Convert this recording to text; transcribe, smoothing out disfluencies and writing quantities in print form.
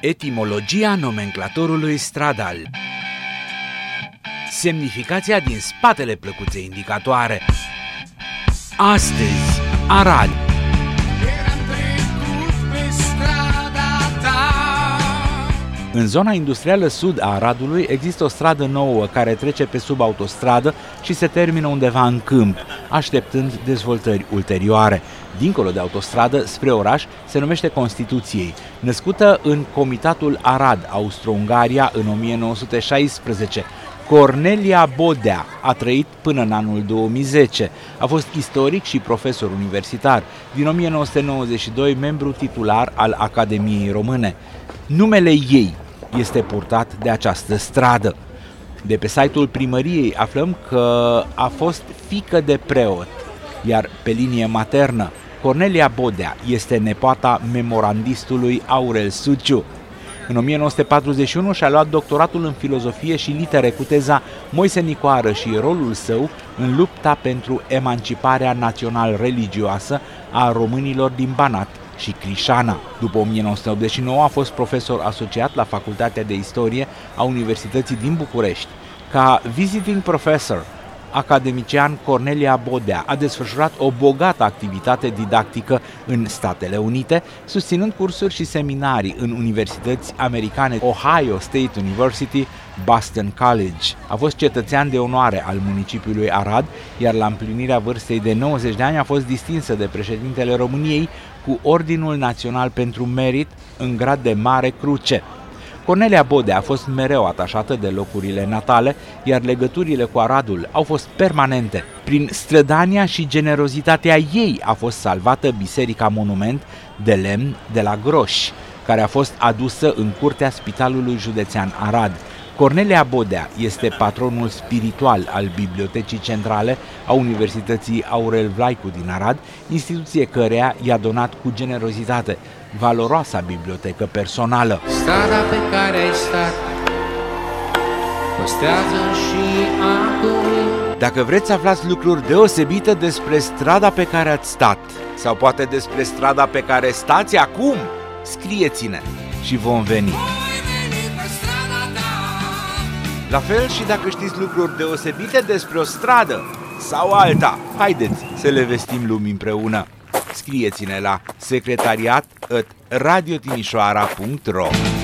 Etimologia nomenclatorului stradal. Semnificația din spatele plăcuței indicatoare. Astăzi, Arad. În zona industrială sud a Aradului există o stradă nouă care trece pe sub autostradă și se termină undeva în câmp, așteptând dezvoltări ulterioare. Dincolo de autostradă, spre oraș, se numește Constituției, născută în Comitatul Arad, Austro-Ungaria, în 1916. Cornelia Bodea a trăit până în anul 2010. A fost istoric și profesor universitar. Din 1992, membru titular al Academiei Române. Numele ei este purtat de această stradă. De pe site-ul primăriei aflăm că a fost fiică de preot, iar pe linie maternă, Cornelia Bodea este nepoata memorandistului Aurel Suciu. În 1941 și-a luat doctoratul în filozofie și litere cu teza Moise Nicoară și rolul său în lupta pentru emanciparea național-religioasă a românilor din Banat și Crișana. După 1989 a fost profesor asociat la Facultatea de Istorie a Universității din București. Ca visiting professor, academician Cornelia Bodea a desfășurat o bogată activitate didactică în Statele Unite, susținând cursuri și seminarii în universități americane, Ohio State University, Boston College. A fost cetățean de onoare al municipiului Arad, iar la împlinirea vârstei de 90 de ani a fost distinsă de președintele României cu Ordinul Național pentru Merit în grad de Mare Cruce. Cornelia Bodea a fost mereu atașată de locurile natale, iar legăturile cu Aradul au fost permanente. Prin strădania și generozitatea ei a fost salvată Biserica Monument de lemn de la Groși, care a fost adusă în curtea Spitalului Județean Arad. Cornelia Bodea este patronul spiritual al Bibliotecii Centrale a Universității Aurel Vlaicu din Arad, instituție căreia i-a donat cu generozitate valoroasa bibliotecă personală. Strada pe care ai stat păstrează și acum. Dacă vreți să aflați lucruri deosebite despre strada pe care ați stat, sau poate despre strada pe care stați acum, scrieți-ne și vom veni. La fel și dacă știți lucruri deosebite despre o stradă sau alta, haideți să le vestim lumii împreună. Scrieți-ne la secretariat@radiotimișoara.ro.